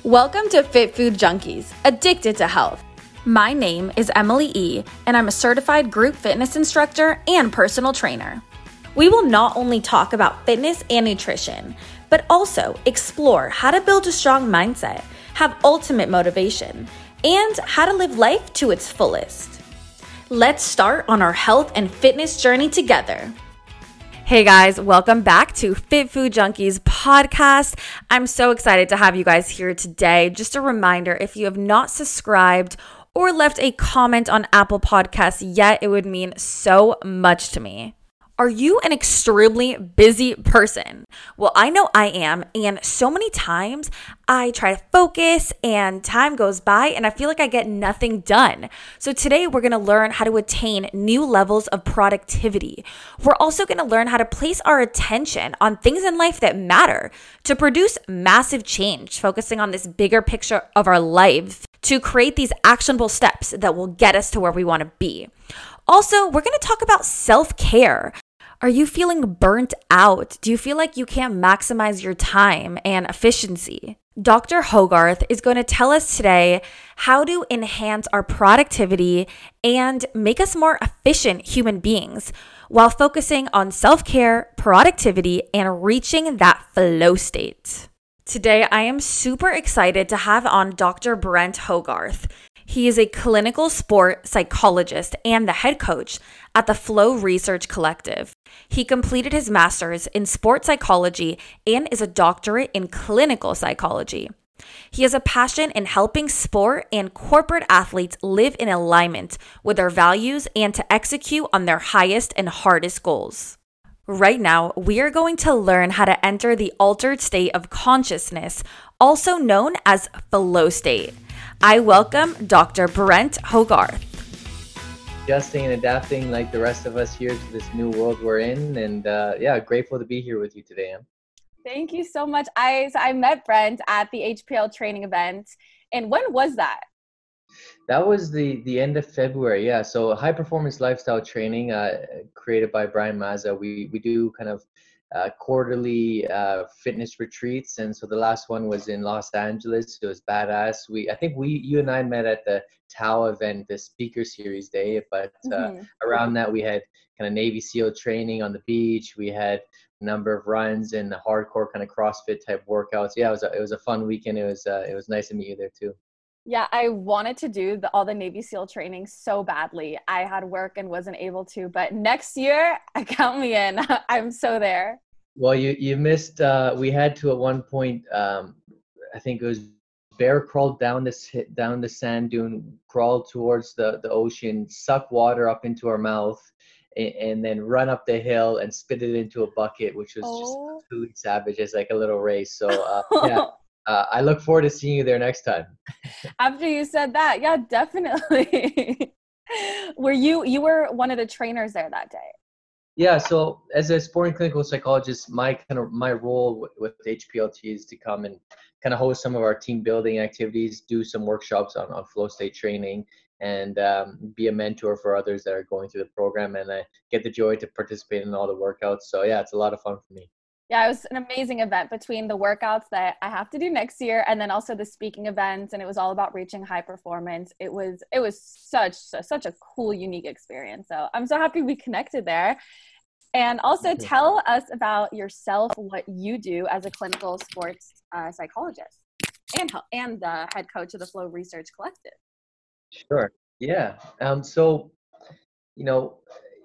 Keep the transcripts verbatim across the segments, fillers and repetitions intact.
Welcome to Fit Food Junkies, Addicted to Health. My name is Emily E., and I'm a certified group fitness instructor and personal trainer. We will not only talk about fitness and nutrition, but also explore how to build a strong mindset, have ultimate motivation, and how to live life to its fullest. Let's start on our health and fitness journey together. Hey guys, welcome back to Fit Food Junkies podcast. I'm so excited to have you guys here today. Just a reminder, if you have not subscribed or left a comment on Apple Podcasts yet, it would mean so much to me. Are you an extremely busy person? Well, I know I am, and so many times I try to focus and time goes by and I feel like I get nothing done. So today we're going to learn how to attain new levels of productivity. We're also going to learn how to place our attention on things in life that matter to produce massive change, focusing on this bigger picture of our life to create these actionable steps that will get us to where we want to be. Also, we're going to talk about self-care. Are you feeling burnt out? Do you feel like you can't maximize your time and efficiency? Doctor Hogarth is going to tell us today how to enhance our productivity and make us more efficient human beings while focusing on self-care, productivity, and reaching that flow state. Today, I am super excited to have on Doctor Brent Hogarth. He is a clinical sport psychologist and the head coach at the Flow Research Collective. He completed his master's in sports psychology and is a doctorate in clinical psychology. He has a passion in helping sport and corporate athletes live in alignment with their values and to execute on their highest and hardest goals. Right now, we are going to learn how to enter the altered state of consciousness, also known as flow state. I welcome Doctor Brent Hogarth. Adjusting and adapting like the rest of us here to this new world we're in, and uh, yeah, grateful to be here with you today, Em. Thank you so much. I so I met Brent at the H P L training event, and when was that? That was the the end of February, yeah. So high performance lifestyle training, uh, created by Brian Mazza. We we do kind of uh, quarterly uh, fitness retreats, and so the last one was in Los Angeles. It was badass. We I think we you and I met at the Tao event, the speaker series day, but uh, Mm-hmm. around that we had kind of Navy SEAL training on the beach. We had a number of runs and hardcore kind of CrossFit type workouts. Yeah, it was a, it was a fun weekend. It was uh, it was nice to meet you there too. Yeah, I wanted to do the, all the Navy SEAL training so badly. I had work and wasn't able to, but next year, count me in. I'm so there. Well, you you missed. Uh, we had to at one point. Um, I think it was bear crawled down this down the sand dune, crawled towards the the ocean, suck water up into our mouth, and, and then run up the hill and spit it into a bucket, which was just Oh. absolutely savage. It's like a little race. So uh, yeah. Uh, I look forward to seeing you there next time. After you said that, yeah, definitely. Were you, you were one of the trainers there that day? Yeah, so as a sport and clinical psychologist, my kind of my role with, with H P L T is to come and kind of host some of our team building activities, do some workshops on, on flow state training, and um, be a mentor for others that are going through the program. And I get the joy to participate in all the workouts. So yeah, it's a lot of fun for me. Yeah, it was an amazing event between the workouts that I have to do next year and then also the speaking events, and it was all about reaching high performance. It was it was such such a cool, unique experience. So I'm so happy we connected there. And also tell us about yourself, what you do as a clinical sports uh, psychologist and and the head coach of the Flow Research Collective. Sure. Yeah. Um. So, you know,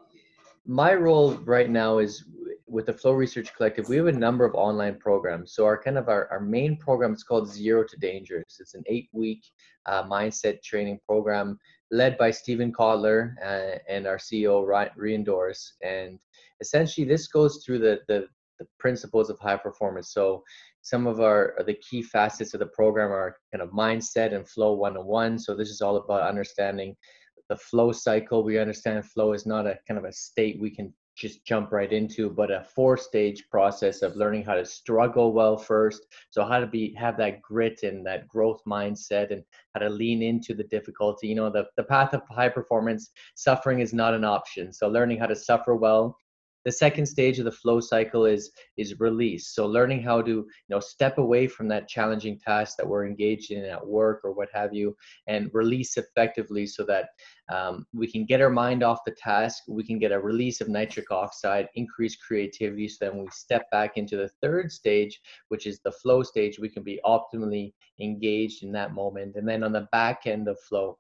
my role right now is with the Flow Research Collective. We have a number of online programs. So our kind of our, our main program is called Zero to Dangerous. It's an eight week uh, mindset training program led by Stephen Kotler uh, and our C E O, Rian Doris. And essentially this goes through the, the, the principles of high performance. So some of our the key facets of the program are kind of mindset and flow one oh one. So this is all about understanding the flow cycle. We understand flow is not a kind of a state we can just jump right into, but a four stage process of learning how to struggle well first. So how to be, have that grit and that growth mindset and how to lean into the difficulty. You know, the, the path of high performance, suffering is not an option. So learning how to suffer well the second stage of the flow cycle is is release. So learning how to, you know, step away from that challenging task that we're engaged in at work or what have you, and release effectively so that um, we can get our mind off the task. We can get a release of nitric oxide, increase creativity. So then when we step back into the third stage, which is the flow stage, we can be optimally engaged in that moment. And then on the back end of flow,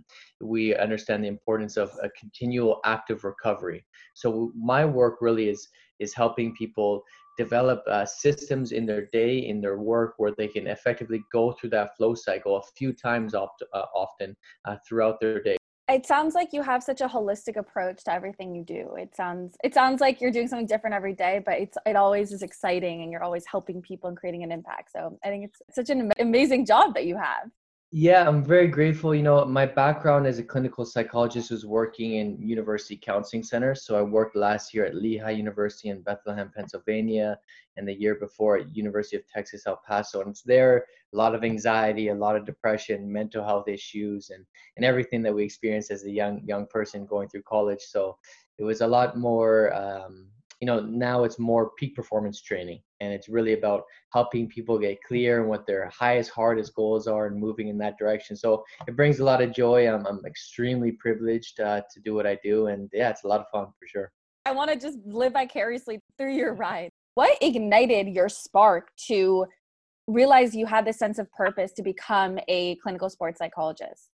we understand the importance of a continual active recovery. So my work really is is helping people develop uh, systems in their day, in their work, where they can effectively go through that flow cycle a few times opt- uh, often uh, throughout their day. It sounds like you have such a holistic approach to everything you do. It sounds it sounds like you're doing something different every day, but it's it always is exciting, and you're always helping people and creating an impact. So I think it's such an amazing job that you have. Yeah, I'm very grateful. You know, my background as a clinical psychologist was working in university counseling centers. So I worked last year at Lehigh University in Bethlehem, Pennsylvania, and the year before at University of Texas, El Paso. And it's there, a lot of anxiety, a lot of depression, mental health issues, and, and everything that we experience as a young young person going through college. So it was a lot more, um, you know, now it's more peak performance training. And it's really about helping people get clear on what their highest, hardest goals are and moving in that direction. So it brings a lot of joy. I'm, I'm extremely privileged uh, to do what I do. And yeah, it's a lot of fun for sure. I want to just live vicariously through your ride. What ignited your spark to realize you had this sense of purpose to become a clinical sports psychologist?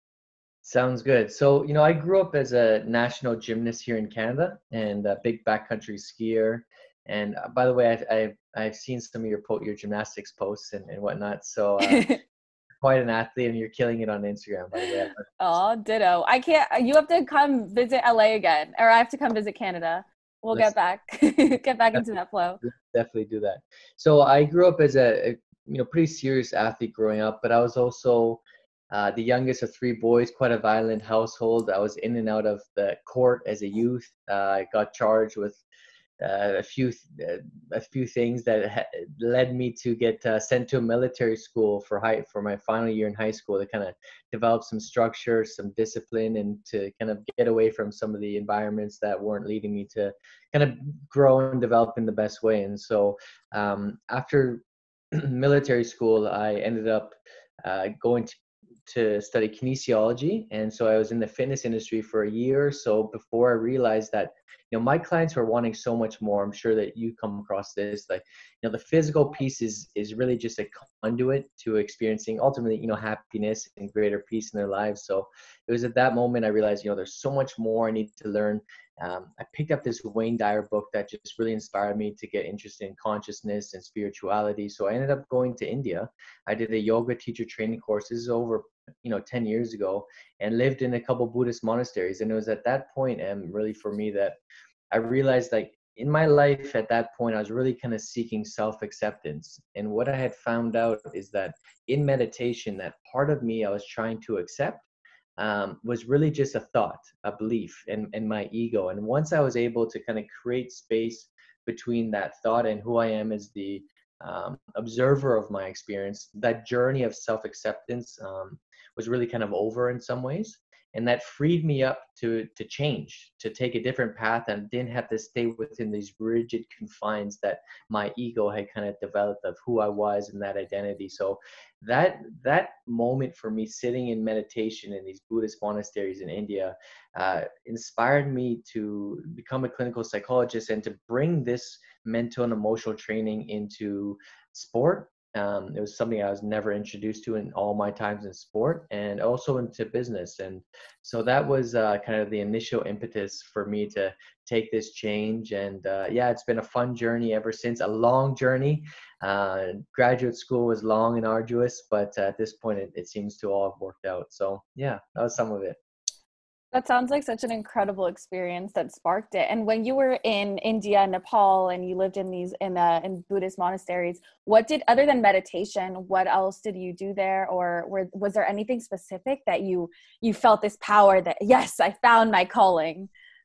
Sounds good. So, you know, I grew up as a national gymnast here in Canada and a big backcountry skier. And uh, by the way, I've, I've, I've seen some of your po- your gymnastics posts and, and whatnot. So uh, quite an athlete, and you're killing it on Instagram, by the way. Oh, ditto. I can't, you have to come visit L A again, or I have to come visit Canada. We'll Let's, get back, get back into that flow. Definitely do that. So I grew up as a, a you know, pretty serious athlete growing up, but I was also Uh, the youngest of three boys, quite a violent household. I was in and out of the court as a youth. Uh, I got charged with uh, a few uh, a few things that ha- led me to get uh, sent to a military school for high for my final year in high school to kind of develop some structure, some discipline, and to kind of get away from some of the environments that weren't leading me to kind of grow and develop in the best way. And so um, after military school, I ended up uh, going to to study kinesiology. And so I was in the fitness industry for a year or so before I realized that, you know, my clients were wanting so much more. I'm sure that you come across this, like, you know, the physical piece is, is really just a conduit to experiencing ultimately, you know, happiness and greater peace in their lives. So it was at that moment I realized, you know, there's so much more I need to learn. Um, I picked up this Wayne Dyer book that just really inspired me to get interested in consciousness and spirituality. So I ended up going to India. I did a yoga teacher training courses over, you know, ten years ago, and lived in a couple Buddhist monasteries. And it was at that point, and really for me, that I realized, like, in my life at that point, I was really kind of seeking self-acceptance. And what I had found out is that in meditation, that part of me I was trying to accept um, was really just a thought, a belief, and, and my ego. And once I was able to kind of create space between that thought and who I am as the um, observer of my experience, that journey of self-acceptance um, was really kind of over in some ways. And that freed me up to to change, to take a different path, and didn't have to stay within these rigid confines that my ego had kind of developed of who I was and that identity. So that that moment for me sitting in meditation in these Buddhist monasteries in India uh, inspired me to become a clinical psychologist and to bring this mental and emotional training into sport. Um, it was something I was never introduced to in all my times in sport, and also into business. And so that was uh, kind of the initial impetus for me to take this change. And uh, yeah, it's been a fun journey ever since, a long journey. Uh, graduate school was long and arduous, but at this point, it, it seems to all have worked out. So yeah, that was some of it. That sounds like such an incredible experience that sparked it. And when you were in India, Nepal, and you lived in these in uh, in Buddhist monasteries, what did, other than meditation, what else did you do there? Or were, was there anything specific that you you felt this power that, yes, I found my calling?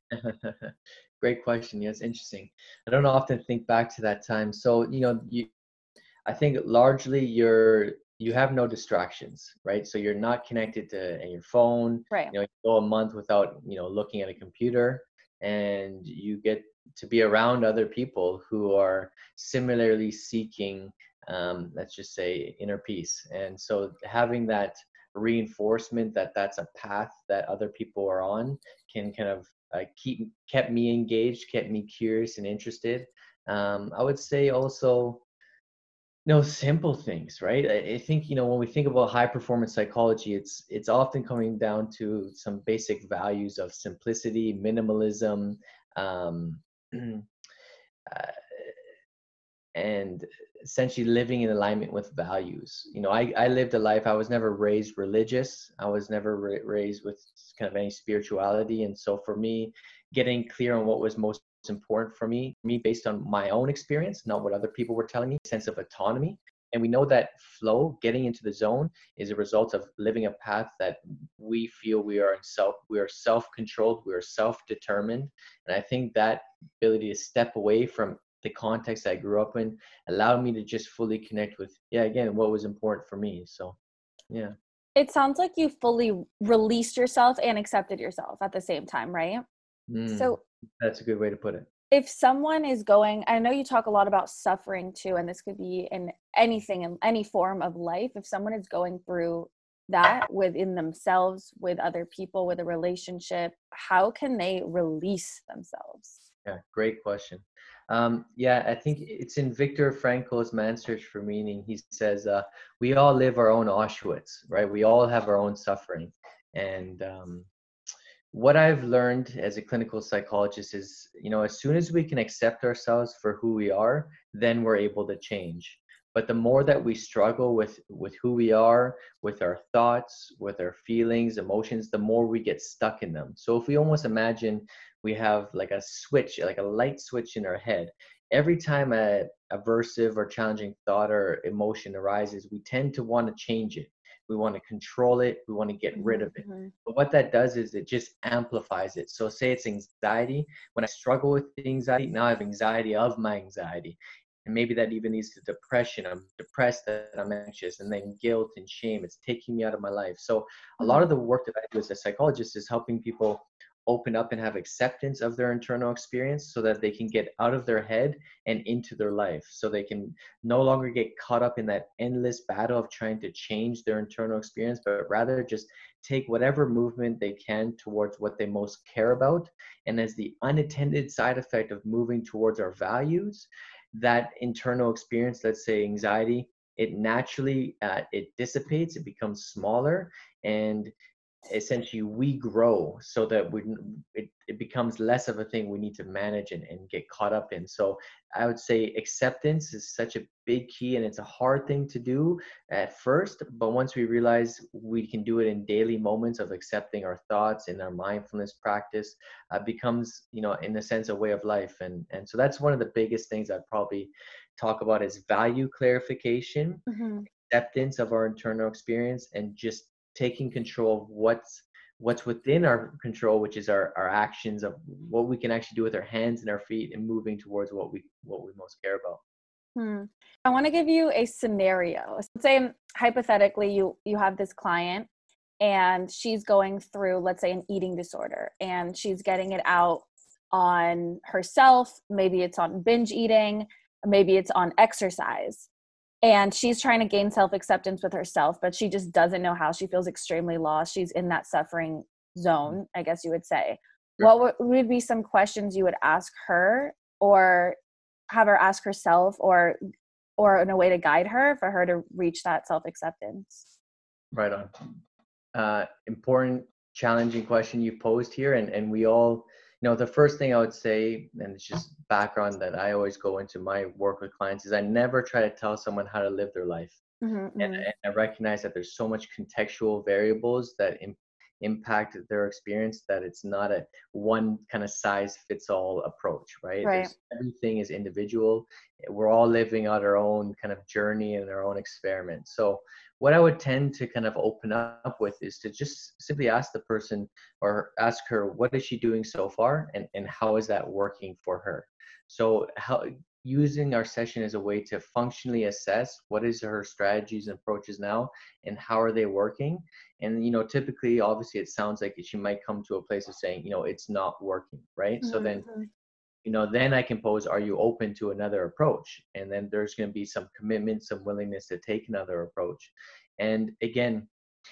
Great question. Yes, interesting. I don't often think back to that time. So, you know, you, I think largely you're you have no distractions, right? So you're not connected to your phone. Right. You know, you go a month without, you know, looking at a computer. and you get to be around other people who are similarly seeking, um, let's just say, inner peace. And so having that reinforcement that that's a path that other people are on can kind of uh, keep kept me engaged, kept me curious and interested. Um, I would say also, no, simple things, right? I, I think, you know, when we think about high performance psychology, it's it's often coming down to some basic values of simplicity, minimalism, um, uh, and essentially living in alignment with values. You know, I, I lived a life, I was never raised religious. I was never ra- raised with kind of any spirituality. And so for me, getting clear on what was most important for me, me based on my own experience, not what other people were telling me, sense of autonomy. And we know that flow, getting into the zone, is a result of living a path that we feel we are in self, we are self-controlled, we are self-determined. And I think that ability to step away from the context I grew up in allowed me to just fully connect with, yeah, again, what was important for me. So, yeah. It sounds like you fully released yourself and accepted yourself at the same time, right? Mm, So that's a good way to put it. if someone is going, I know you talk a lot about suffering too, and this could be in anything, in any form of life. If someone is going through that within themselves, with other people, with a relationship, how can they release themselves? Yeah, great question. Um, yeah, I think it's in Viktor Frankl's Man's Search for Meaning. He says, uh, we all live our own Auschwitz, right? We all have our own suffering. And um, what I've learned as a clinical psychologist is, you know, as soon as we can accept ourselves for who we are, then we're able to change. But the more that we struggle with with who we are, with our thoughts, with our feelings, emotions, the more we get stuck in them. So if we almost imagine we have like a switch, like a light switch in our head, every time a aversive or challenging thought or emotion arises, we tend to want to change it. We want to control it. We want to get rid of it. Mm-hmm. But what that does is it just amplifies it. So say it's anxiety. When I struggle with anxiety, now I have anxiety of my anxiety. And maybe that even leads to depression. I'm depressed that I'm anxious, and then guilt and shame. It's taking me out of my life. So a lot of the work that I do as a psychologist is helping people open up and have acceptance of their internal experience so that they can get out of their head and into their life, so they can no longer get caught up in that endless battle of trying to change their internal experience, but rather just take whatever movement they can towards what they most care about. And as the unintended side effect of moving towards our values, that internal experience, let's say anxiety, it naturally uh, it dissipates, it becomes smaller, and essentially we grow so that we it, it becomes less of a thing we need to manage and, and get caught up in. So I would say acceptance is such a big key, and it's a hard thing to do at first, but once we realize we can do it in daily moments of accepting our thoughts in our mindfulness practice, uh, becomes, you know, in a sense, a way of life. And and so that's one of the biggest things I'd probably talk about is value clarification, Mm-hmm. acceptance of our internal experience, and just taking control of what's what's within our control, which is our, our actions of what we can actually do with our hands and our feet, and moving towards what we what we most care about. Hmm. I want to give you a scenario. Let's say hypothetically you you have this client and she's going through, let's say, an eating disorder, and she's getting it out on herself. Maybe it's on binge eating, maybe it's on exercise. And she's trying to gain self-acceptance with herself, but she just doesn't know how. She feels extremely lost. She's in that suffering zone, I guess you would say. Sure. What would, would be some questions you would ask her, or have her ask herself, or or in a way to guide her for her to reach that self-acceptance? Right on. Uh, important, challenging question you posed here, and and we all, you know, the first thing I would say, and it's just background that I always go into my work with clients, is I never try to tell someone how to live their life. Mm-hmm, And, mm-hmm. and I recognize that there's so much contextual variables that Im- impact their experience, that it's not a one kind of size fits all approach, right? Right. There's everything is individual. We're all living out our own kind of journey and our own experiment. So what I would tend to kind of open up with is to just simply ask the person, or ask her, what is she doing so far, and, and how is that working for her? So how using our session as a way to functionally assess what is her strategies and approaches now and how are they working. And, you know, typically, obviously, it sounds like she might come to a place of saying, you know, it's not working, right? Mm-hmm. So then, you know, then I can pose, are you open to another approach? And then there's going to be some commitment, some willingness to take another approach. And again,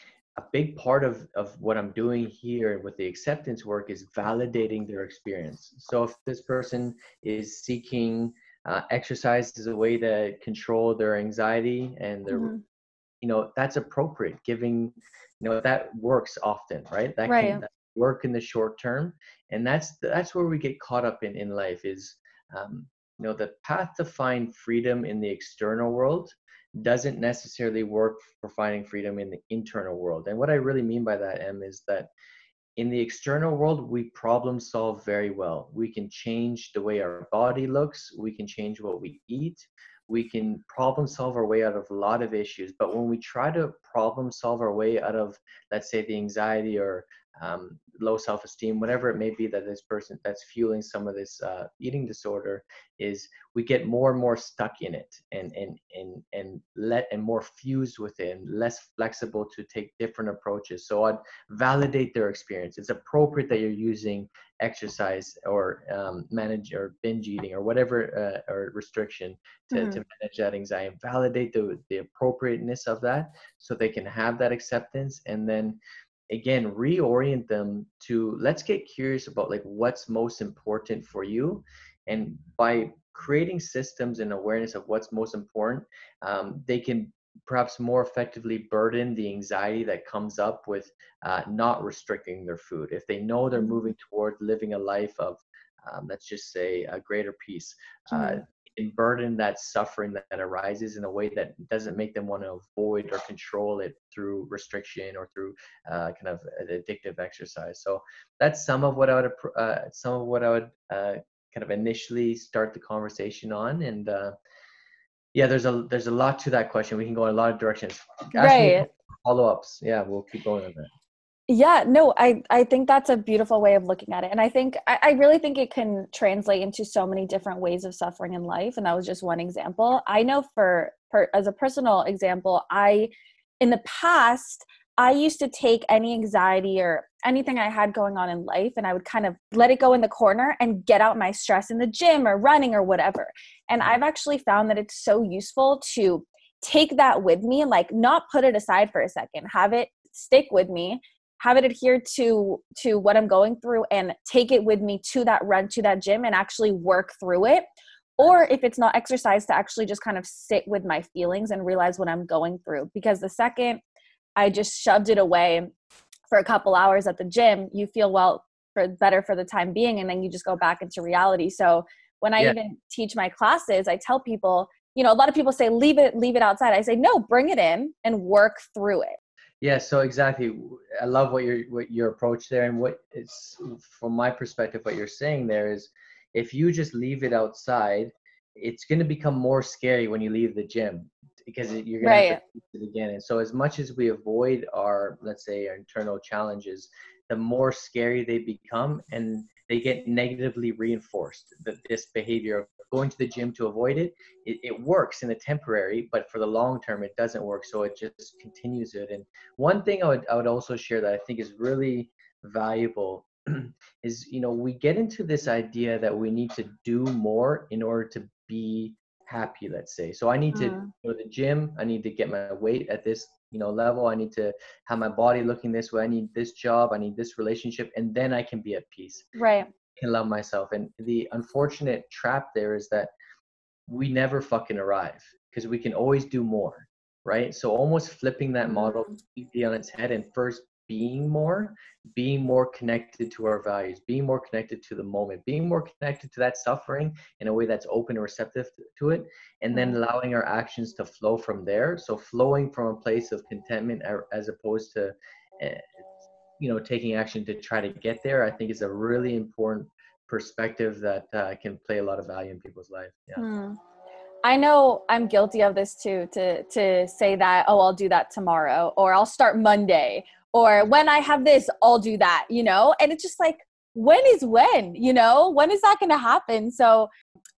a big part of, of what I'm doing here with the acceptance work is validating their experience. So if this person is seeking uh, exercise as a way to control their anxiety and their, mm-hmm. you know, that's appropriate, giving, you know, that works often, right? That right. can work in the short term. And that's, that's where we get caught up in, in life is, um, you know, the path to find freedom in the external world doesn't necessarily work for finding freedom in the internal world. And what I really mean by that, Em, is that in the external world, we problem solve very well. We can change the way our body looks. We can change what we eat. We can problem solve our way out of a lot of issues. But when we try to problem solve our way out of, let's say, the anxiety or um, low self-esteem, whatever it may be that this person that's fueling some of this uh, eating disorder, is we get more and more stuck in it and and and and let and more fused with it and less flexible to take different approaches. So I'd validate their experience. It's appropriate that you're using exercise or um, manage or binge eating or whatever uh, or restriction to, mm-hmm. to manage that anxiety. Validate the the appropriateness of that so they can have that acceptance, and then again, reorient them to, let's get curious about like what's most important for you. And by creating systems and awareness of what's most important, um, they can perhaps more effectively burden the anxiety that comes up with uh, not restricting their food. If they know they're moving toward living a life of, um, let's just say, a greater peace, uh, and burden that suffering that, that arises in a way that doesn't make them want to avoid or control it through restriction or through uh, kind of addictive exercise. So that's some of what I would uh, some of what I would uh, kind of initially start the conversation on. And uh, yeah, there's a there's a lot to that question. We can go in a lot of directions. Ask right. Follow-ups. Yeah, we'll keep going on that. Yeah, no, I, I think that's a beautiful way of looking at it. And I think, I, I really think it can translate into so many different ways of suffering in life. And that was just one example. I know for, for as a personal example, I, in the past, I used to take any anxiety or anything I had going on in life, and I would kind of let it go in the corner and get out my stress in the gym or running or whatever. And I've actually found that it's so useful to take that with me, like not put it aside for a second, have it stick with me, have it adhere to to what I'm going through, and take it with me to that run, to that gym, and actually work through it. Or if it's not exercise, to actually just kind of sit with my feelings and realize what I'm going through. Because the second I just shoved it away for a couple hours at the gym, you feel well for better for the time being, and then you just go back into reality. So when I yeah. even teach my classes, I tell people, you know, a lot of people say, leave it, leave it outside. I say, no, bring it in and work through it. Yeah, so exactly. I love what your what your approach there, and what it's from my perspective. What you're saying there is, if you just leave it outside, it's going to become more scary when you leave the gym because you're going right. to have to face it again. And so, as much as we avoid our, let's say, our internal challenges, the more scary they become, and they get negatively reinforced. That this behavior of going to the gym to avoid it, it, it works in the temporary, but for the long term, it doesn't work. So it just continues it. And one thing I would, I would also share that I think is really valuable is, you know, we get into this idea that we need to do more in order to be happy, let's say. So I need to mm. go to the gym. I need to get my weight at this, you know, level. I need to have my body looking this way. I need this job. I need this relationship. And then I can be at peace. Right. Can love myself. And the unfortunate trap there is that we never fucking arrive because we can always do more, right? So almost flipping that model completely on its head, and first being more, being more connected to our values, being more connected to the moment, being more connected to that suffering in a way that's open and receptive to it, and then allowing our actions to flow from there. So flowing from a place of contentment as opposed to uh, you know, taking action to try to get there, I think is a really important perspective that uh, can play a lot of value in people's life. Yeah. Hmm. I know I'm guilty of this too, to, to say that, oh, I'll do that tomorrow, or I'll start Monday, or when I have this, I'll do that, you know? And it's just like, when is when, you know, when is that going to happen? So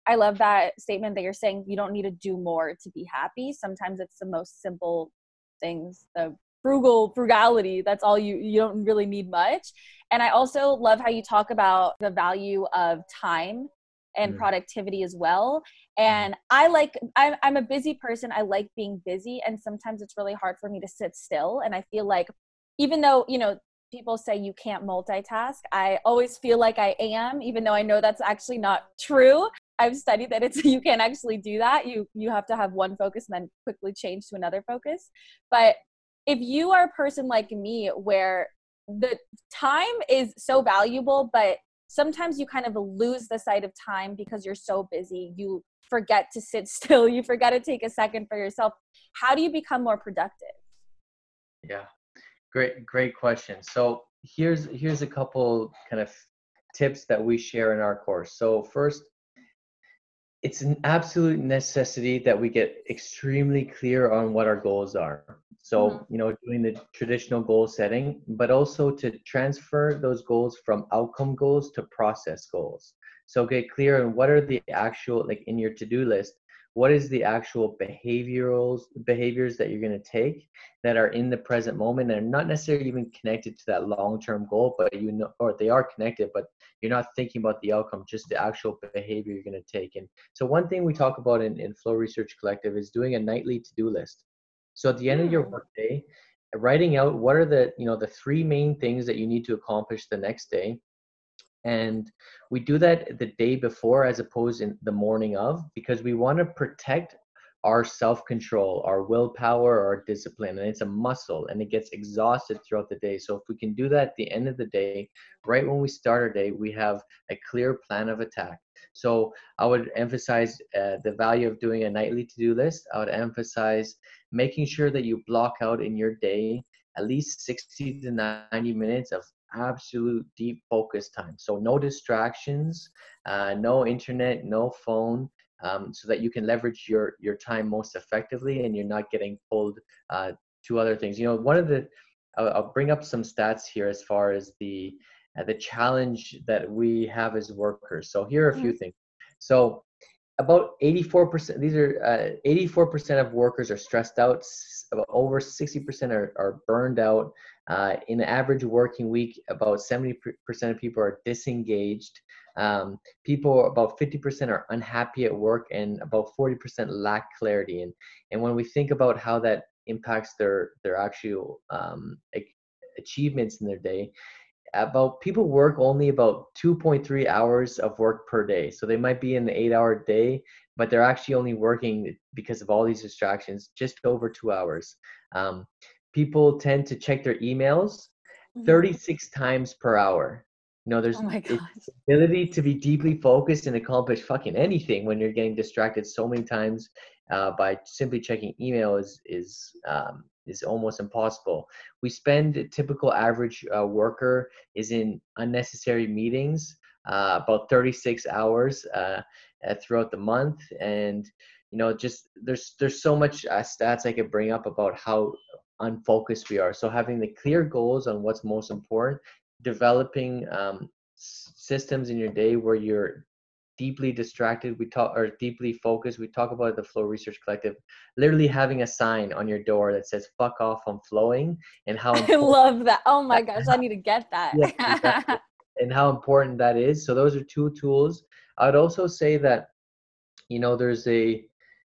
I love that statement that you're saying you don't need to do more to be happy. Sometimes it's the most simple things, the frugal frugality. That's all you, you don't really need much. And I also love how you talk about the value of time and Mm. productivity as well. And I like, I'm, I'm a busy person. I like being busy. And sometimes it's really hard for me to sit still. And I feel like, even though, you know, people say you can't multitask, I always feel like I am, even though I know that's actually not true. I've studied that it's, you can't actually do that. You, you have to have one focus and then quickly change to another focus. But if you are a person like me where the time is so valuable, but sometimes you kind of lose the sight of time because you're so busy, you forget to sit still, you forget to take a second for yourself. How do you become more productive? Yeah, great, great question. So here's here's a couple kind of tips that we share in our course. So first, it's an absolute necessity that we get extremely clear on what our goals are. So, Mhm. you know, doing the traditional goal setting, but also to transfer those goals from outcome goals to process goals. So get clear on what are the actual, like in your to-do list, what is the actual behavioral behaviors that you're going to take that are in the present moment and not necessarily even connected to that long-term goal, but you know, or they are connected, but you're not thinking about the outcome, just the actual behavior you're going to take. And so one thing we talk about in, in Flow Research Collective is doing a nightly to-do list. So at the end of your Hmm. workday, writing out what are the, you know, the three main things that you need to accomplish the next day. And we do that the day before as opposed in the morning of, because we want to protect our self-control, our willpower, our discipline. And it's a muscle and it gets exhausted throughout the day. So if we can do that at the end of the day, right when we start our day, we have a clear plan of attack. So I would emphasize uh, the value of doing a nightly to-do list. I would emphasize making sure that you block out in your day at least sixty to ninety minutes of absolute deep focus time. So no distractions, uh, no internet, no phone, um, so that you can leverage your your time most effectively and you're not getting pulled uh, to other things. You know, one of the, I'll, I'll bring up some stats here as far as the uh, the challenge that we have as workers. So here are a few things. So about eighty-four percent, these are uh, eighty-four percent of workers are stressed out. About over sixty percent are, are burned out. Uh, in an average working week, about seventy percent of people are disengaged. Um, people, about fifty percent are unhappy at work, and about forty percent lack clarity. And, and when we think about how that impacts their, their actual um, achievements in their day, about people work only about two point three hours of work per day. So they might be in the eight hour day, but they're actually only working because of all these distractions, just over two hours. Um, people tend to check their emails Hmm. thirty-six times per hour. You know, Oh there's my it's gosh. the ability to be deeply focused and accomplish fucking anything when you're getting distracted so many times uh, by simply checking email is is um, is almost impossible. We spend a typical average uh, worker is in unnecessary meetings uh, about thirty-six hours uh, uh, throughout the month. And you know, just there's there's so much uh, stats I could bring up about how unfocused we are. So having the clear goals on what's most important, developing um, s- systems in your day where you're deeply distracted, we talk, or deeply focused, we talk about the Flow Research Collective, literally having a sign on your door that says fuck off, I'm flowing, and how I important love that. Oh my that, gosh, I need to get that. yeah, exactly, and how important that is. So those are two tools. I'd also say that, you know, there's a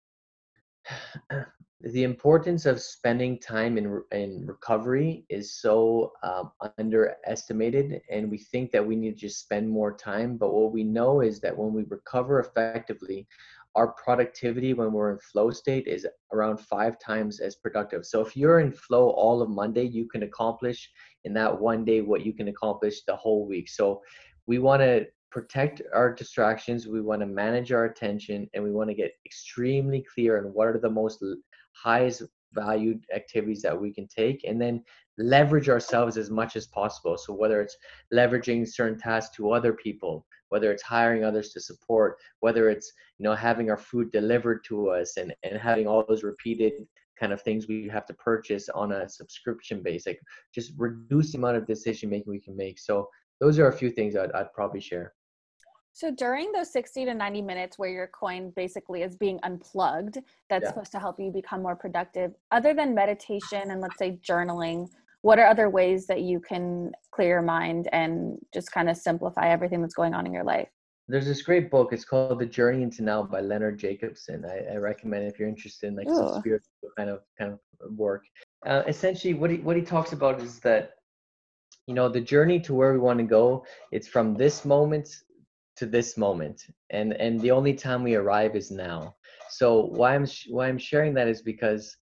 the importance of spending time in in recovery is so um, underestimated, and we think that we need to just spend more time. But what we know is that when we recover effectively, our productivity when we're in flow state is around five times as productive. So if you're in flow all of Monday, you can accomplish in that one day what you can accomplish the whole week. So we want to protect our distractions, we want to manage our attention, and we want to get extremely clear on what are the most highest valued activities that we can take, and then leverage ourselves as much as possible. So whether it's leveraging certain tasks to other people, whether it's hiring others to support, whether it's, you know, having our food delivered to us, and, and having all those repeated kind of things we have to purchase on a subscription base, like just reduce the amount of decision making we can make. So those are a few things I'd, I'd probably share. So during those sixty to ninety minutes where your coin basically is being unplugged, that's Yeah. supposed to help you become more productive, other than meditation and let's say journaling, what are other ways that you can clear your mind and just kind of simplify everything that's going on in your life? There's this great book. It's called The Journey into Now by Leonard Jacobson. I, I recommend it if you're interested in like some Ooh. spiritual kind of kind of work. Uh, essentially, what he what he talks about is that, you know, the journey to where we want to go, it's from this moment to this moment, and and the only time we arrive is now. So why i'm sh- why I'm sharing that is because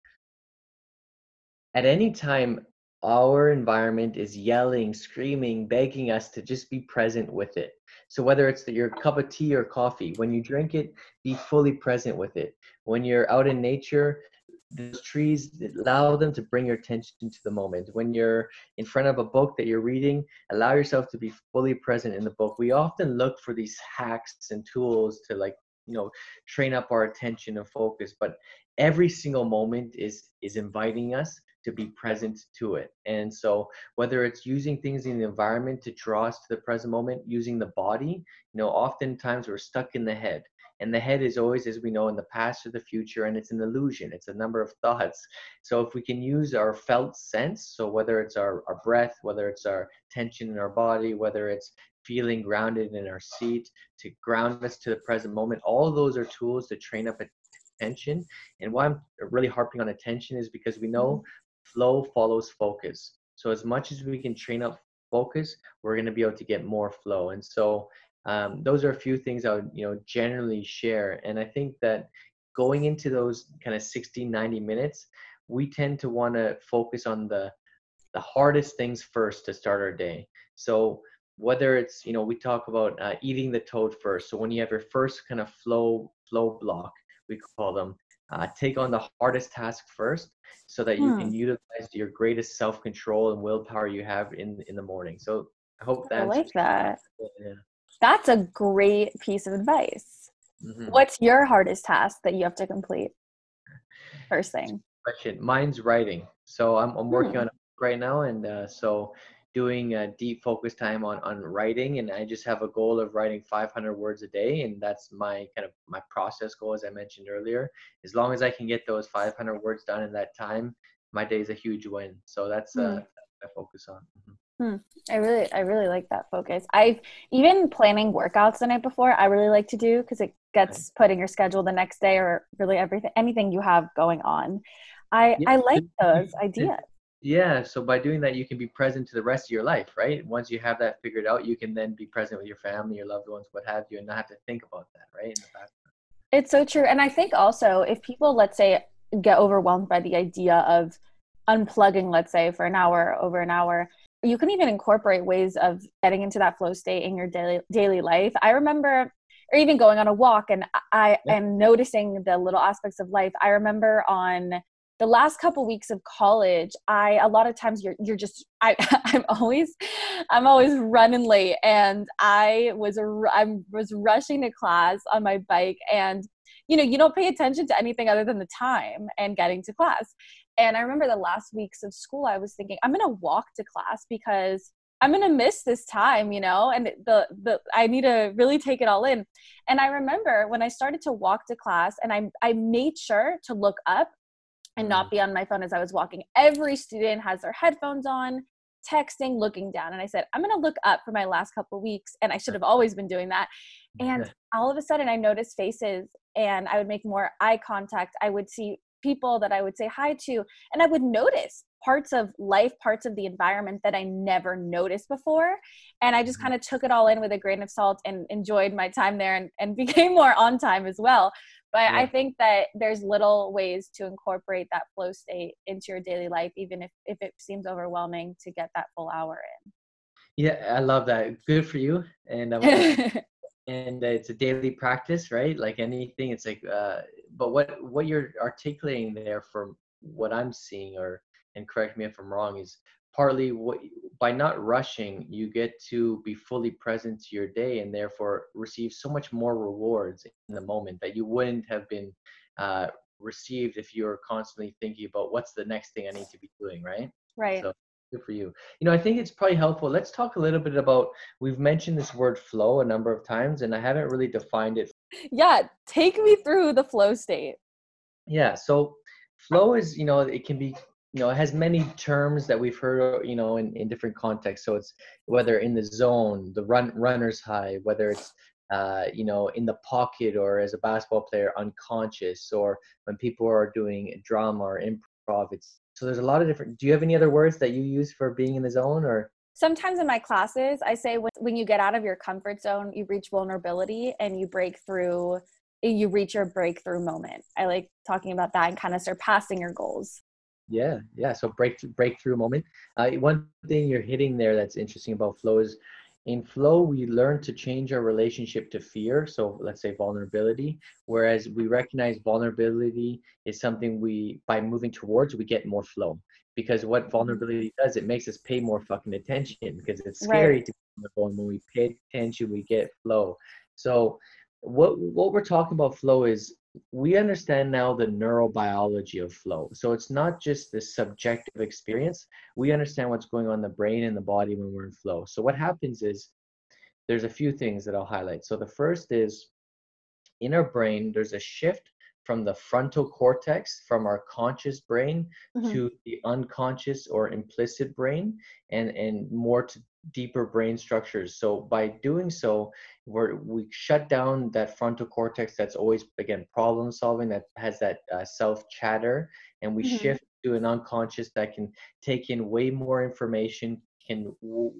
at any time our environment is yelling, screaming, begging us to just be present with it. So whether it's that your cup of tea or coffee, when you drink it, be fully present with it. When you're out in nature, those trees, allow them to bring your attention to the moment. When you're in front of a book that you're reading, allow yourself to be fully present in the book. We often look for these hacks and tools to, like, you know, train up our attention and focus, but every single moment is is inviting us to be present to it. And so whether it's using things in the environment to draw us to the present moment, using the body, you know, oftentimes we're stuck in the head. And the head is always, as we know, in the past or the future, and it's an illusion. It's a number of thoughts. So if we can use our felt sense, so whether it's our, our breath, whether it's our tension in our body, whether it's feeling grounded in our seat, to ground us to the present moment, all of those are tools to train up attention. And why I'm really harping on attention is because we know flow follows focus. So as much as we can train up focus, we're going to be able to get more flow. And so um, those are a few things I would, you know, generally share. And I think that going into those kind of sixty, ninety minutes, we tend to want to focus on the the hardest things first to start our day. So whether it's, you know, we talk about uh, eating the toad first. So when you have your first kind of flow flow block, we call them, uh, take on the hardest task first, so that you Hmm. can utilize your greatest self-control and willpower you have in in the morning. So I hope that I answers. like that. Yeah. That's a great piece of advice. Mm-hmm. What's your hardest task that you have to complete first thing? Question. Mine's writing. So I'm I'm working Hmm. on a book right now, and uh, so doing a deep focus time on on writing, and I just have a goal of writing five hundred words a day, and that's my kind of my process goal, as I mentioned earlier. As long as I can get those five hundred words done in that time, my day is a huge win. So that's Hmm. uh I focus on. Mhm. Hmm. I really, I really like that focus. I've even planning workouts the night before. I really like to do because it Right. gets put in your schedule the next day, or really everything, anything you have going on. I Yeah. I like it- those it- ideas. it- Yeah, so by doing that, you can be present to the rest of your life, right? Once you have that figured out, you can then be present with your family, your loved ones, what have you, and not have to think about that, right? In the back. It's so true. And I think also if people, let's say, get overwhelmed by the idea of unplugging, let's say, for an hour, over an hour, you can even incorporate ways of getting into that flow state in your daily daily life. I remember, or even going on a walk, and I Yeah. am noticing the little aspects of life. I remember on the last couple weeks of college, I a lot of times you're you're just I I'm always I'm always running late, and I was I was rushing to class on my bike, and you know you don't pay attention to anything other than the time and getting to class. And I remember the last weeks of school, I was thinking, I'm going to walk to class because I'm going to miss this time, you know, and the, the, I need to really take it all in. And I remember when I started to walk to class, and I, I made sure to look up and Mm. not be on my phone as I was walking. Every student has their headphones on, texting, looking down. And I said, I'm going to look up for my last couple of weeks. And I should have always been doing that. And all of a sudden I noticed faces, and I would make more eye contact. I would see people that I would say hi to, and I would notice parts of life, parts of the environment that I never noticed before. And I just kind of took it all in with a grain of salt and enjoyed my time there, and, and became more on time as well. But Yeah. I think that there's little ways to incorporate that flow state into your daily life, even if, if it seems overwhelming to get that full hour Yeah, I love that. Good for you. And um, I, in. and it's a daily practice, right? Like anything, it's like, uh, but what what you're articulating there, from what I'm seeing, or and correct me if I'm wrong, is partly what, by not rushing, you get to be fully present to your day, and therefore receive so much more rewards in the moment that you wouldn't have been uh, received if you were constantly thinking about what's the next thing I need to be doing, right? Right. So Good for you. You know, I think it's probably helpful. Let's talk a little bit about, we've mentioned this word flow a number of times, and I haven't really defined it. Yeah, take me through the flow state. Yeah, so flow is, you know, it can be, you know, it has many terms that we've heard, you know, in, in different contexts. So it's whether in the zone, the run runner's high, whether it's, uh, you know, in the pocket, or as a basketball player, unconscious, or when people are doing drama or improv. It's, so there's a lot of different, do you have any other words that you use for being in the zone, or? Sometimes in my classes, I say when, when you get out of your comfort zone, you reach vulnerability and you break through, you reach your breakthrough moment. I like talking about that and kind of surpassing your goals. Yeah, yeah. So breakthrough breakthrough moment. Uh, one thing you're hitting there that's interesting about flow is, in flow we learn to change our relationship to fear. So let's say vulnerability, whereas we recognize vulnerability is something we, by moving towards, we get more flow. Because what vulnerability does, it makes us pay more fucking attention, because it's scary Right. to be vulnerable, and when we pay attention, we get flow. So what what we're talking about flow is, we understand now the neurobiology of flow. So it's not just the subjective experience. We understand what's going on in the brain and the body when we're in flow. So what happens is, there's a few things that I'll highlight. So the first is, in our brain, there's a shift from the frontal cortex, from our conscious brain, Mm-hmm. to the unconscious or implicit brain, and, and more to deeper brain structures. So by doing so, we're, we shut down that frontal cortex that's always, again, problem solving, that has that uh, self chatter, and we Mm-hmm. shift to an unconscious that can take in way more information, can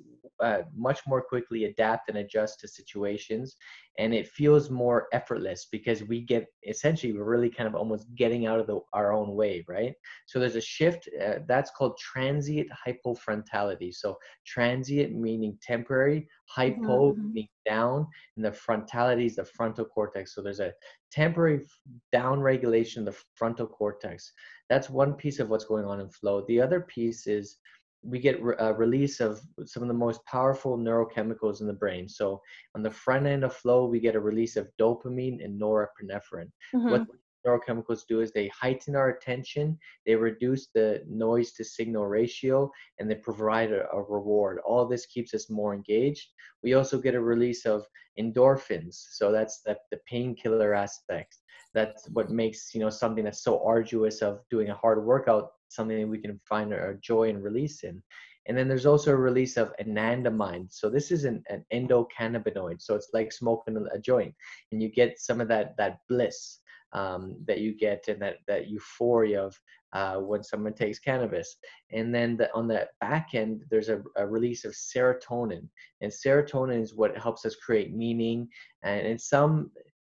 uh, much more quickly adapt and adjust to situations, and it feels more effortless, because we get, essentially, we're really kind of almost getting out of the, our own way, right? So there's a shift uh, that's called transient hypofrontality. So transient meaning temporary, hypo Mm-hmm. meaning down, and the frontality is the frontal cortex. So there's a temporary down regulation of the frontal cortex. That's one piece of what's going on in flow. The other piece is, we get a release of some of the most powerful neurochemicals in the brain. So on the front end of flow, we get a release of dopamine and norepinephrine. Mm-hmm. What neurochemicals do is they heighten our attention, they reduce the noise to signal ratio, and they provide a, a reward. All this keeps us more engaged. We also get a release of endorphins. So that's that the painkiller aspect. That's what makes, you know, something that's so arduous of doing a hard workout, something we can find our joy and release in. And then there's also a release of anandamide. So this is an, an endocannabinoid. So it's like smoking a joint, and you get some of that that bliss um, that you get, and that that euphoria of uh, when someone takes cannabis. And then the, on the back end, there's a, a release of serotonin, and serotonin is what helps us create meaning. And in some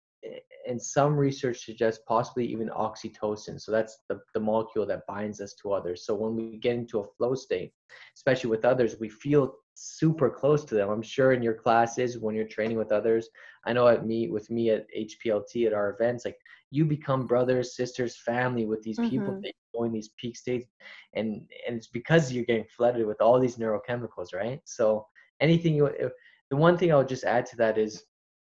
and some research suggests possibly even oxytocin. So that's the, the molecule that binds us to others. So when we get into a flow state, especially with others, we feel super close to them. I'm sure in your classes, when you're training with others, I know at me, with me at H P L T, at our events, like, you become brothers, sisters, family with these people Mm-hmm. that you go in these peak states. And, and it's because you're getting flooded with all these neurochemicals, right? So anything you, the one thing I'll just add to that is,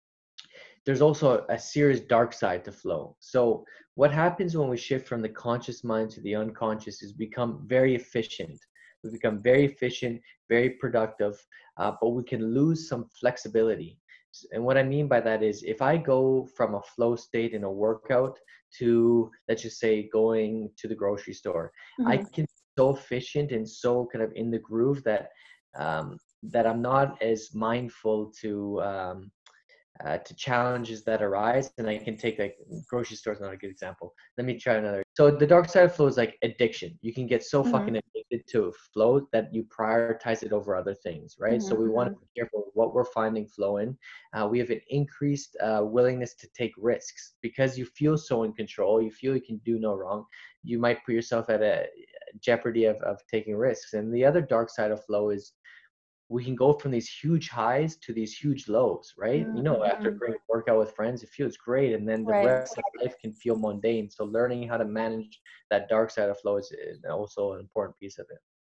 there's also a serious dark side to flow. So what happens when we shift from the conscious mind to the unconscious is become very efficient. We become very efficient, very productive, uh, but we can lose some flexibility. And what I mean by that is, if I go from a flow state in a workout to, let's just say, going to the grocery store, I Mm-hmm. can be so efficient and so kind of in the groove that um, that I'm not as mindful to um, uh, to challenges that arise. And I can take, like, grocery store is not a good example. Let me try another. So the dark side of flow is like addiction. You can get so Mm-hmm. fucking addicted to flow that you prioritize it over other things, right? So we want Mm-hmm. to be careful with what we're finding flow in. Uh, we have an increased uh, willingness to take risks, because you feel so in control. You feel you can do no wrong. You might put yourself at a jeopardy of, of taking risks. And the other dark side of flow is, we can go from these huge highs to these huge lows, right? You know, after a Mm-hmm. great workout with friends, it feels great. And then the Right. rest of life can feel mundane. So learning how to manage that dark side of flow is also an important piece of it.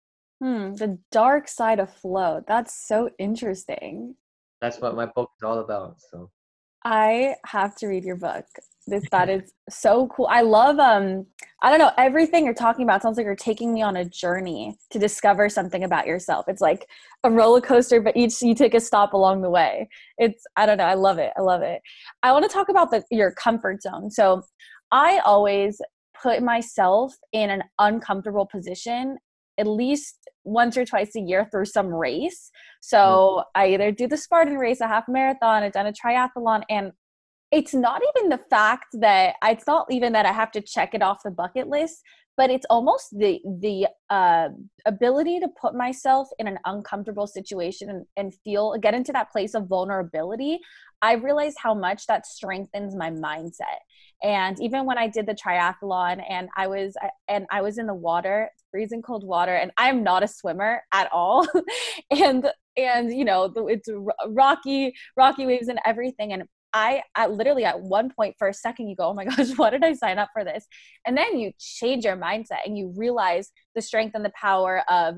Hmm. The dark side of flow. That's so interesting. That's what my book is all about. So I have to read your book. This that is so cool. I love um I don't know, everything you're talking about sounds like you're taking me on a journey to discover something about yourself. It's like a roller coaster, but each you take a stop along the way. It's, I don't know, I love it. I love it. I want to talk about the your comfort zone. So I always put myself in an uncomfortable position at least once or twice a year through some race. So mm-hmm. I either do the Spartan race, a half marathon, I've done a triathlon, and it's not even the fact that it's not even that I have to check it off the bucket list, but it's almost the the uh, ability to put myself in an uncomfortable situation and, and feel get into that place of vulnerability. I realized how much that strengthens my mindset. And even when I did the triathlon and I was and I was in the water, freezing cold water, and I'm not a swimmer at all, and and you know it's rocky rocky waves and everything, and I, I literally at one point for a second you go, oh my gosh, why did I sign up for this? And then you change your mindset and you realize the strength and the power of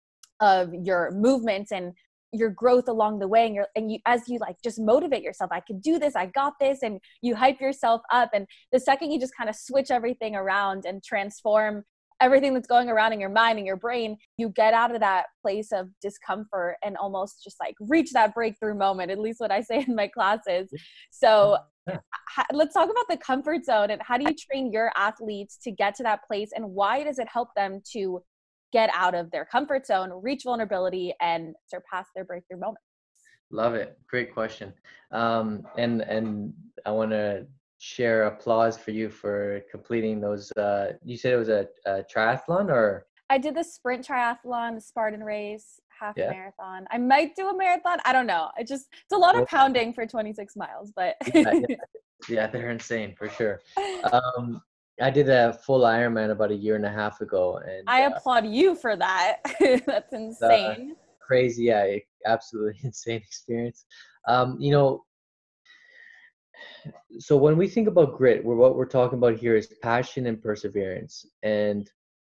of your movements and your growth along the way. And you're and you as you like just motivate yourself, I can do this, I got this, and you hype yourself up. And the second you just kind of switch everything around and transform everything that's going around in your mind and your brain, you get out of that place of discomfort and almost just like reach that breakthrough moment, at least what I say in my classes. So yeah. ha- let's talk about the comfort zone and how do you train your athletes to get to that place, and why does it help them to get out of their comfort zone, reach vulnerability, and surpass their breakthrough moment? Love it. Great question. Um, and, and I want to share applause for you for completing those. Uh, you said it was a, a triathlon, or? I did the sprint triathlon, the Spartan race, half yeah. marathon. I might do a marathon. I don't know. It just, it's a lot of pounding for twenty-six miles, but. yeah, yeah. yeah, they're insane for sure. Um, I did a full Ironman about a year and a half ago. And I uh, applaud you for that. That's insane. Uh, crazy. Yeah, absolutely insane experience. Um, you know, so when we think about grit, we're, what we're talking about here is passion and perseverance. And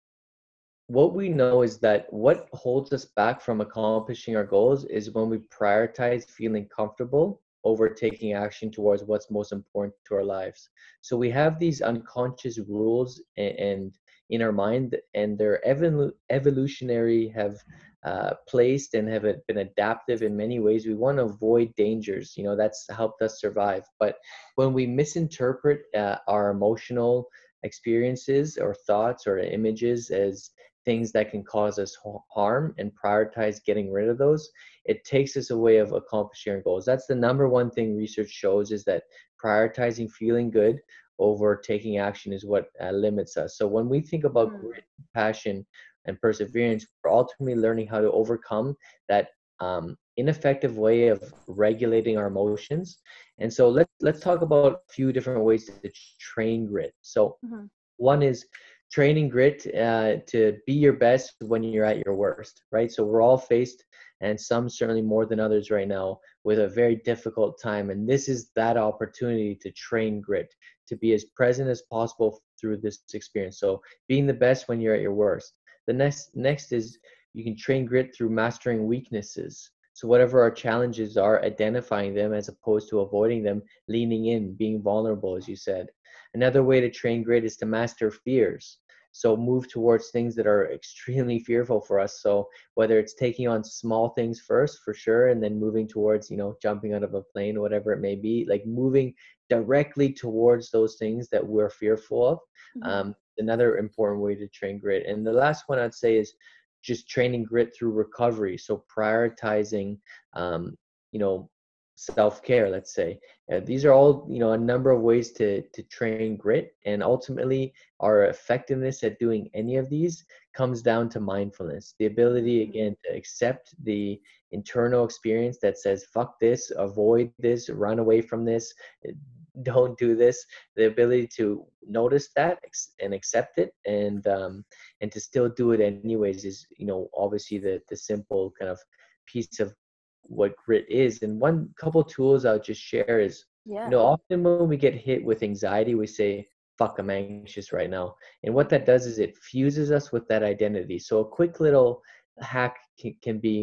what we know is that what holds us back from accomplishing our goals is when we prioritize feeling comfortable over taking action towards what's most important to our lives. So we have these unconscious rules and, and in our mind, and they're evol- evolutionary, have uh, placed and have been adaptive in many ways. We want to avoid dangers. You know, that's helped us survive. But when we misinterpret uh, our emotional experiences or thoughts or images as things that can cause us harm and prioritize getting rid of those, it takes us away of accomplishing our goals. That's the number one thing research shows, is that prioritizing feeling good over taking action is what uh, limits us. So when we think about mm. grit, passion, and perseverance, we're ultimately learning how to overcome that um, ineffective way of regulating our emotions. And so let's let's talk about a few different ways to train grit. So mm-hmm. one is training grit uh, to be your best when you're at your worst, right? So we're all faced, and some certainly more than others right now, with a very difficult time. And this is that opportunity to train grit, to be as present as possible through this experience. So being the best when you're at your worst. The next next is you can train grit through mastering weaknesses. So whatever our challenges are, identifying them as opposed to avoiding them, leaning in, being vulnerable, as you said. Another way to train grit is to master fears. So move towards things that are extremely fearful for us. So whether it's taking on small things first, for sure, and then moving towards, you know, jumping out of a plane, whatever it may be, like moving directly towards those things that we're fearful of. Mm-hmm. Um, another important way to train grit. And the last one I'd say is just training grit through recovery. So prioritizing, um, you know, self-care, let's say. Uh, these are all, you know, a number of ways to to train grit, and ultimately our effectiveness at doing any of these comes down to mindfulness. The ability, again, to accept the internal experience that says, fuck this, avoid this, run away from this, don't do this. The ability to notice that and accept it, and um, and to still do it anyways is, you know, obviously the the simple kind of piece of what grit is. And one couple tools I'll just share is, yeah. you know, often when we get hit with anxiety, we say, fuck, I'm anxious right now. And what that does is it fuses us with that identity. So a quick little hack can, can be,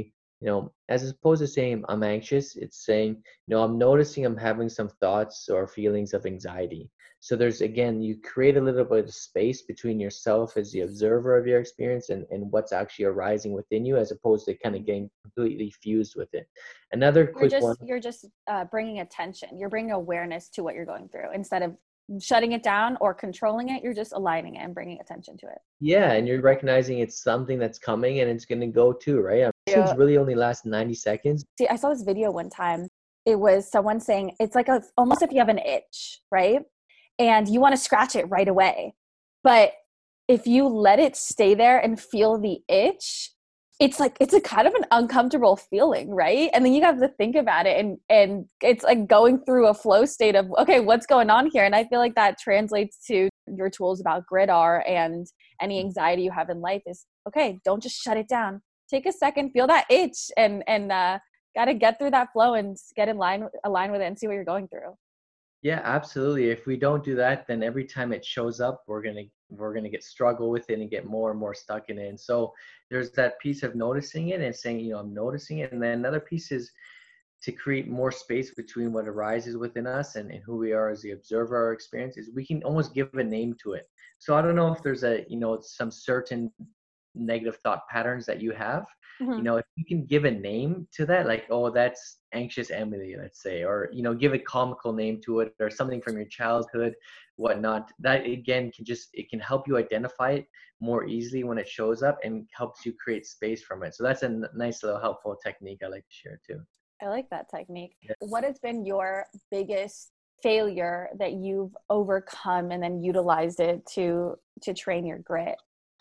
you know, as opposed to saying I'm anxious, it's saying, you know, I'm noticing I'm having some thoughts or feelings of anxiety. So there's, again, you create a little bit of space between yourself as the observer of your experience and, and what's actually arising within you, as opposed to kind of getting completely fused with it. Another You're quick one. just you're just uh, bringing attention. You're bringing awareness to what you're going through instead of shutting it down or controlling it. You're just aligning it and bringing attention to it. Yeah, and you're recognizing it's something that's coming and it's going to go too, right? Emotions Yeah. really only last ninety seconds. See, I saw this video one time. It was someone saying it's like a, almost if you have an itch, right? And you want to scratch it right away. But if you let it stay there and feel the itch, it's like, it's a kind of an uncomfortable feeling, right? And then you have to think about it, and and it's like going through a flow state of, okay, what's going on here? And I feel like that translates to your tools about grit are, and any anxiety you have in life is, okay, don't just shut it down. Take a second, feel that itch, and and uh, got to get through that flow and get in line, align with it, and see what you're going through. Yeah, absolutely. If we don't do that, then every time it shows up, we're gonna we're gonna get struggle with it and get more and more stuck in it. And so there's that piece of noticing it and saying, you know, I'm noticing it. And then another piece is to create more space between what arises within us and, and who we are as the observer of our experiences. We can almost give a name to it. So I don't know if there's a, you know, some certain negative thought patterns that you have. Mm-hmm. You know, if you can give a name to that, like, oh, that's anxious Emily, let's say, or, you know, give a comical name to it or something from your childhood, whatnot, that again can just, it can help you identify it more easily when it shows up and helps you create space from it. So that's a n- nice little helpful technique I like to share too. I like that technique. Yeah. What has been your biggest failure that you've overcome and then utilized it to to train your grit?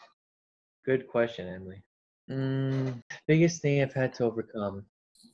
Good question, Emily. Mm, biggest thing I've had to overcome.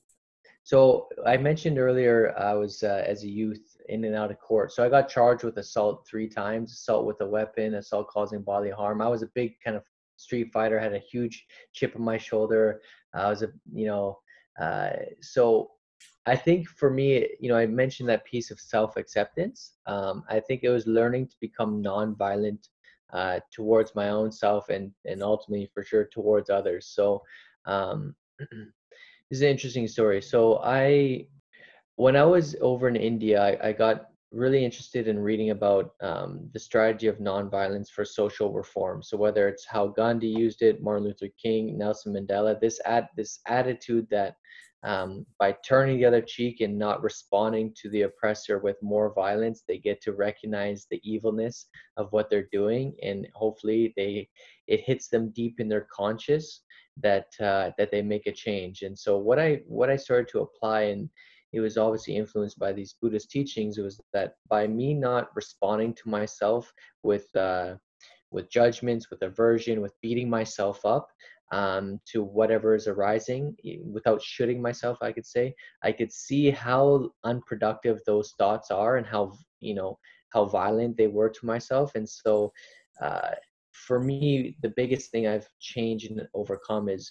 So I mentioned earlier I was uh, as a youth in and out of court. So I got charged with assault three times: assault with a weapon, assault causing bodily harm. I was a big kind of street fighter, had a huge chip on my shoulder. I was a, you know, uh, so I think for me, you know, I mentioned that piece of self-acceptance. Um, I think it was learning to become non-violent uh, towards my own self and and ultimately for sure towards others. So um, this is an interesting story. So I, when I was over in India, I, I got really interested in reading about um, the strategy of nonviolence for social reform. So whether it's how Gandhi used it, Martin Luther King, Nelson Mandela, this ad, this attitude that um, by turning the other cheek and not responding to the oppressor with more violence, they get to recognize the evilness of what they're doing, and hopefully they it hits them deep in their conscious that uh, that they make a change. And so what I what I started to apply, and it was obviously influenced by these Buddhist teachings, was that by me not responding to myself with uh, with judgments, with aversion, with beating myself up um, to whatever is arising, without shooting myself, I could say, I could see how unproductive those thoughts are and how, you know, how violent they were to myself. And so uh, for me, the biggest thing I've changed and overcome is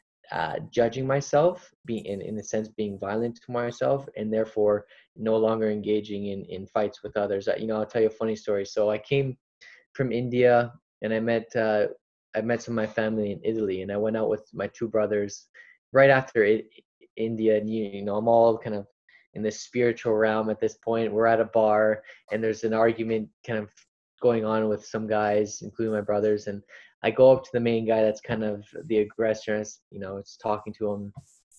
uh, judging myself, being in, in a sense being violent to myself, and therefore no longer engaging in, in fights with others. You know, I'll tell you a funny story. So I came from India and I met uh, I met some of my family in Italy, and I went out with my two brothers right after it, India. And you, you know, I'm all kind of in this spiritual realm at this point. We're at a bar and there's an argument kind of going on with some guys, including my brothers, and I go up to the main guy that's kind of the aggressor, and you know, it's talking to him.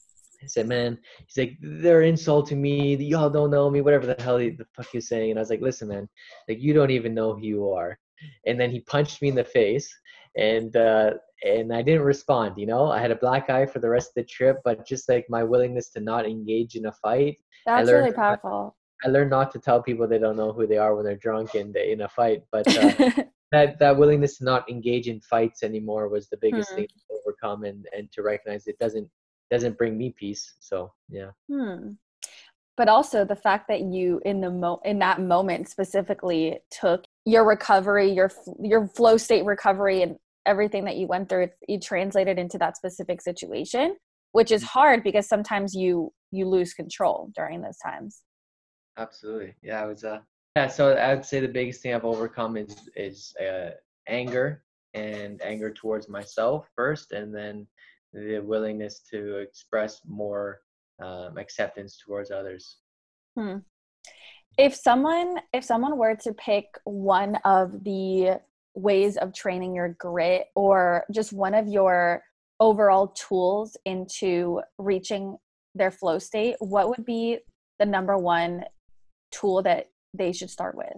I said, man, he's like, they're insulting me. Y'all don't know me, whatever the hell he, the fuck he's saying. And I was like, listen, man, like, you don't even know who you are. And then he punched me in the face, and uh, and I didn't respond. You know, I had a black eye for the rest of the trip, but just like my willingness to not engage in a fight, I That's learned really powerful. I learned not to tell people they don't know who they are when they're drunk and in a fight. But uh, that that willingness to not engage in fights anymore was the biggest Hmm. thing to overcome, and and to recognize it doesn't doesn't bring me peace. So yeah. Hmm. But also the fact that you in the mo in that moment specifically took your recovery, your your flow state recovery, and everything that you went through, you translated into that specific situation, which is hard because sometimes you you lose control during those times. Absolutely. Yeah, I was uh yeah, so I would say the biggest thing I've overcome is is uh anger, and anger towards myself first, and then the willingness to express more um, acceptance towards others. Hmm. If someone if someone were to pick one of the ways of training your grit, or just one of your overall tools into reaching their flow state, what would be the number one tool that they should start with?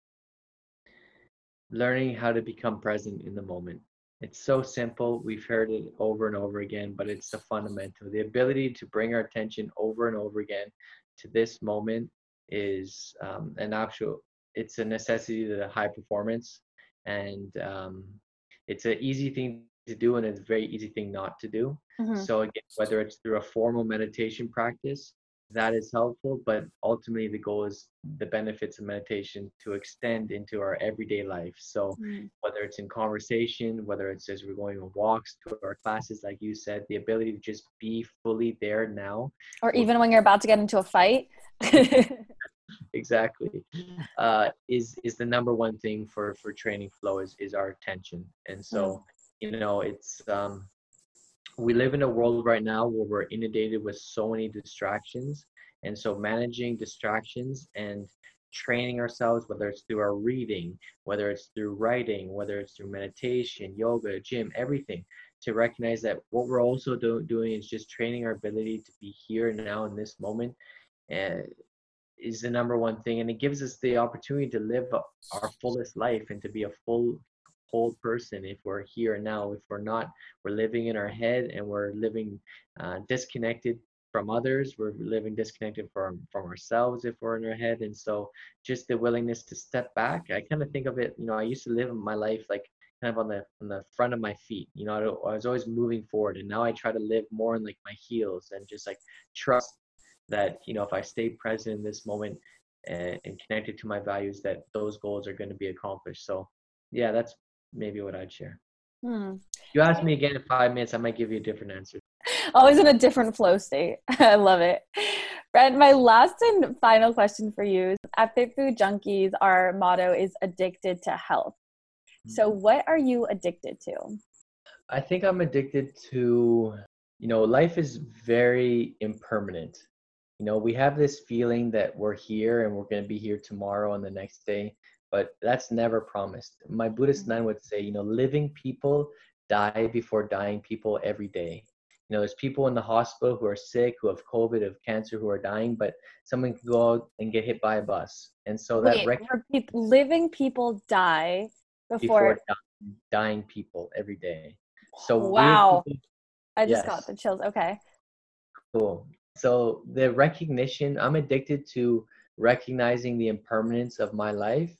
Learning how to become present in the moment. It's so simple. We've heard it over and over again, but it's the fundamental. The ability to bring our attention over and over again to this moment is um, an actual, it's a necessity to the high performance. And um, it's an easy thing to do, and it's a very easy thing not to do. Mm-hmm. So again, whether it's through a formal meditation practice, that is helpful, but ultimately the goal is the benefits of meditation to extend into our everyday life. So Mm. whether it's in conversation, whether it's as we're going on walks to our classes, like you said, the ability to just be fully there now. Or will- even when you're about to get into a fight. exactly, uh, is is the number one thing for for training flow is is our attention. And so Mm. you know it's um we live in a world right now where we're inundated with so many distractions. And so managing distractions and training ourselves, whether it's through our reading, whether it's through writing, whether it's through meditation, yoga, gym, everything, to recognize that what we're also do- doing is just training our ability to be here now in this moment, uh, is the number one thing. And it gives us the opportunity to live our fullest life and to be a full whole person. If we're here now, if we're not, we're living in our head, and we're living uh, disconnected from others, we're living disconnected from from ourselves if we're in our head. And so just the willingness to step back, I kind of think of it, you know, I used to live my life like kind of on the on the front of my feet. You know, I, I was always moving forward, and now I try to live more in like my heels and just like trust that, you know, if I stay present in this moment and, and connected to my values, that those goals are going to be accomplished. So yeah, that's maybe what I'd share. Hmm. You ask me again in five minutes, I might give you a different answer. Always in a different flow state. I love it. Brent, my last and final question for you is, at Fit Food Junkies, our motto is addicted to health. So what are you addicted to? I think I'm addicted to, you know, life is very impermanent. You know, we have this feeling that we're here and we're going to be here tomorrow and the next day, but that's never promised. My Buddhist nun would say, you know, living people die before dying people every day. You know, there's people in the hospital who are sick, who have COVID, have cancer, who are dying, but someone can go out and get hit by a bus. And so that Wait, rec- repeat, living people die before. before dying, dying people every day. So we're Wow. people, I just got yes. the chills. Okay. Cool. So the recognition, I'm addicted to recognizing the impermanence of my life,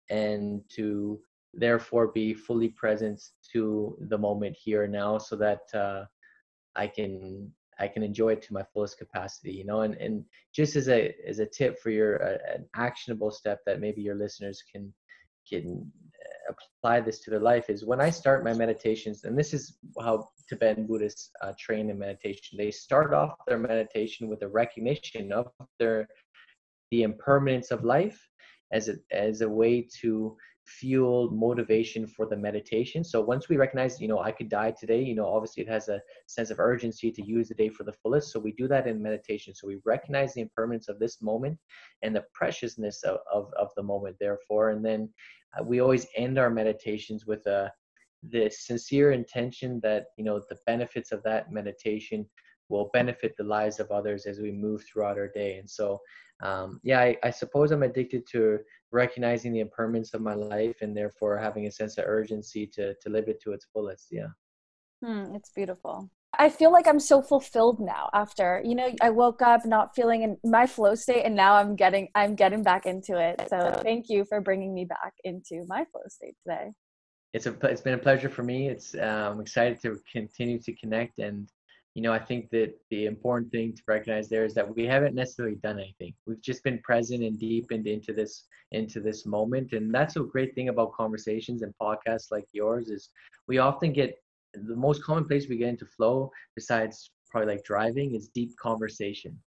and to therefore be fully present to the moment here and now, so that uh, I can I can enjoy it to my fullest capacity, you know. And, and just as a as a tip for your uh, an actionable step that maybe your listeners can can uh, apply this to their life, is when I start my meditations, and this is how Tibetan Buddhists uh, train in meditation. They start off their meditation with a recognition of their the impermanence of life as a, as a way to fuel motivation for the meditation. So once we recognize, you know, I could die today, you know, obviously it has a sense of urgency to use the day for the fullest. So we do that in meditation. So we recognize the impermanence of this moment and the preciousness of, of, of the moment, therefore. And then uh, we always end our meditations with a the sincere intention that, you know, the benefits of that meditation will benefit the lives of others as we move throughout our day. And so um, yeah, I, I suppose I'm addicted to recognizing the impermanence of my life, and therefore having a sense of urgency to to live it to its fullest. Yeah. Hmm, it's beautiful. I feel like I'm so fulfilled now after, you know, I woke up not feeling in my flow state, and now I'm getting, I'm getting back into it. So thank you for bringing me back into my flow state today. It's a it's been a pleasure for me. It's um, I'm excited to continue to connect. And you know, I think that the important thing to recognize there is that we haven't necessarily done anything. We've just been present and deepened into this into this moment. And that's a great thing about conversations and podcasts like yours, is we often get the most common place we get into flow, besides probably like driving, is deep conversation.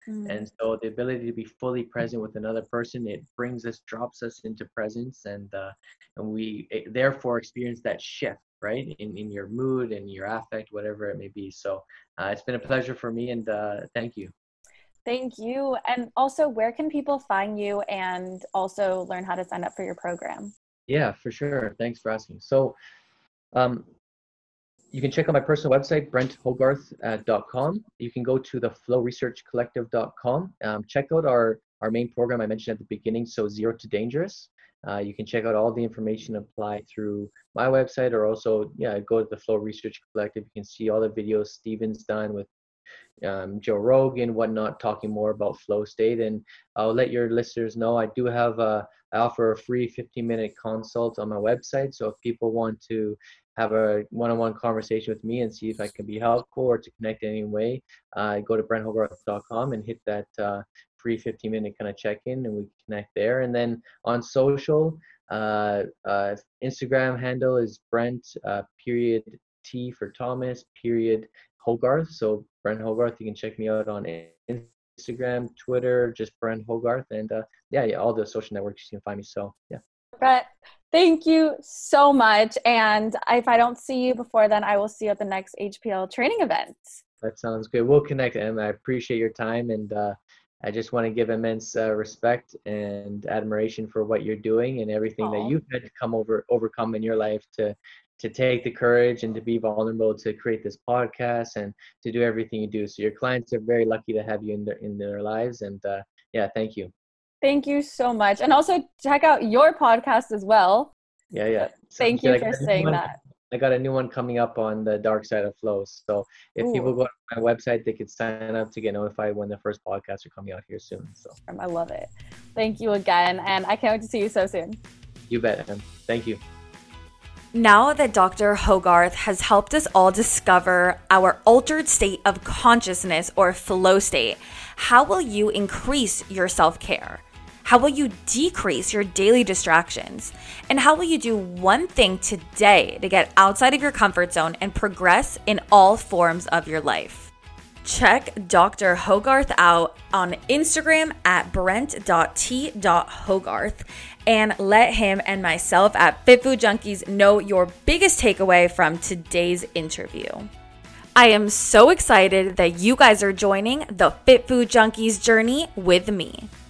Mm. And so the ability to be fully present with another person, it brings us, drops us into presence, and uh, and we it, therefore experience that shift, right, in, in your mood and your affect, whatever it may be. So uh, it's been a pleasure for me, and uh, thank you. Thank you. And also, where can people find you and also learn how to sign up for your program? Yeah, for sure. Thanks for asking. So um, you can check out my personal website, brent hogarth dot com. You can go to the flow research collective dot com. Um, check out our, our main program I mentioned at the beginning, so Zero to Dangerous. Uh, you can check out all the information applied through my website, or also, yeah, go to the Flow Research Collective. You can see all the videos Steven's done with um, Joe Rogan, whatnot, talking more about flow state. And I'll let your listeners know I do have a, I offer a free fifteen minute consult on my website. So if people want to have a one-on-one conversation with me and see if I can be helpful or to connect in any way, uh, go to brent hogarth dot com and hit that uh, free fifteen minute kind of check-in, and we connect there. And then on social, uh, uh, Instagram handle is Brent uh, period T for Thomas period Hogarth. So Brent Hogarth. You can check me out on Instagram, Twitter, just Brent Hogarth, and uh, yeah, yeah, all the social networks you can find me. So yeah. Brett, thank you so much. And if I don't see you before then, I will see you at the next H P L training event. That sounds good. We'll connect, and I appreciate your time. And uh, I just want to give immense uh, respect and admiration for what you're doing and everything Aww. that you've had to come over, overcome in your life to to take the courage and to be vulnerable, to create this podcast and to do everything you do. So your clients are very lucky to have you in their, in their lives. And uh, yeah, thank you. Thank you so much. And also check out your podcast as well. Yeah, yeah. So thank you for saying that. I got a new one coming up on the dark side of flow. So if Ooh. people go to my website, they could sign up to get notified when the first podcasts are coming out here soon. So I love it. Thank you again. And I can't wait to see you so soon. You bet, man. Thank you. Now that Doctor Hogarth has helped us all discover our altered state of consciousness or flow state, how will you increase your self-care? How will you decrease your daily distractions? And how will you do one thing today to get outside of your comfort zone and progress in all forms of your life? Check Doctor Hogarth out on Instagram at brent dot t dot hogarth and let him and myself at Fit Food Junkies know your biggest takeaway from today's interview. I am so excited that you guys are joining the Fit Food Junkies journey with me.